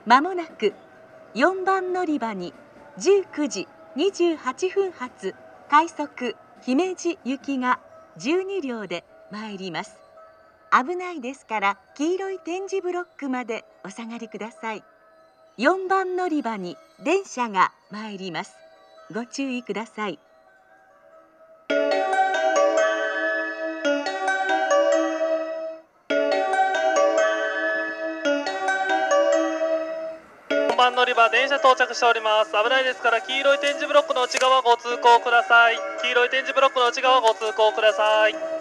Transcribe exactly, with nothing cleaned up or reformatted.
まもなくよんばん乗り場にじゅうくじにじゅうはっぷん発快速姫路行きがじゅうにりょうで参ります。危ないですから黄色い点字ブロックまでお下がりください。よんばん乗り場に電車が参ります。ご注意ください。 よんばん乗り場電車到着しております。危ないですから黄色い点字ブロックの内側ご通行ください。黄色い点字ブロックの内側ご通行ください。